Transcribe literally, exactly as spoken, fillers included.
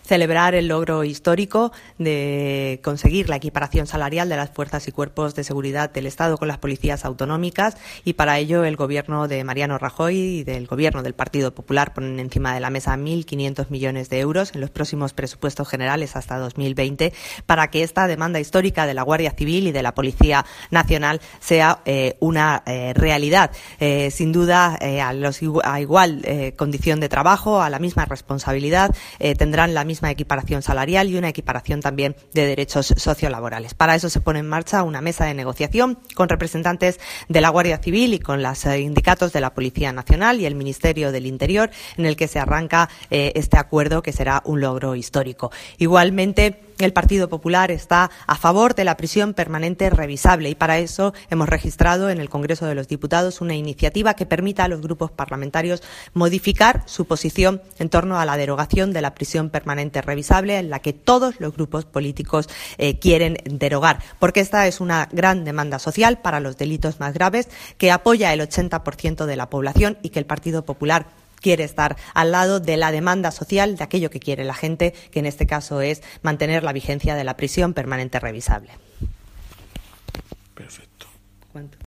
celebrar el logro histórico de conseguir la equiparación salarial de las fuerzas y cuerpos de seguridad del Estado con las policías autonómicas, y para ello el Gobierno de Mariano Rajoy y del Gobierno del Partido Popular ponen encima de la mesa mil quinientos millones de euros en los próximos presupuestos generales hasta dos mil veinte para que esta demanda histórica de la Guardia Civil y de la Policía Nacional sea eh, una eh, realidad. Eh, sin duda, eh, a, los, a igual eh, condición de trabajo, a la misma responsabilidad, eh, tendrán la misma equiparación salarial y una equiparación también de derechos sociolaborales. Para eso se pone en marcha una mesa de negociación con representantes de la Guardia Civil y con los eh, sindicatos de la Policía Nacional y el Ministerio del Interior, en el que se arranca eh, este acuerdo, que será un logro histórico. Igualmente, el Partido Popular está a favor de la prisión permanente revisable, y para eso hemos registrado en el Congreso de los Diputados una iniciativa que permita a los grupos parlamentarios modificar su posición en torno a la derogación de la prisión permanente revisable, en la que todos los grupos políticos eh, quieren derogar, porque esta es una gran demanda social para los delitos más graves que apoya el ochenta por ciento de la población, y que el Partido Popular quiere estar al lado de la demanda social, de aquello que quiere la gente, que en este caso es mantener la vigencia de la prisión permanente revisable. Perfecto. ¿Cuánto?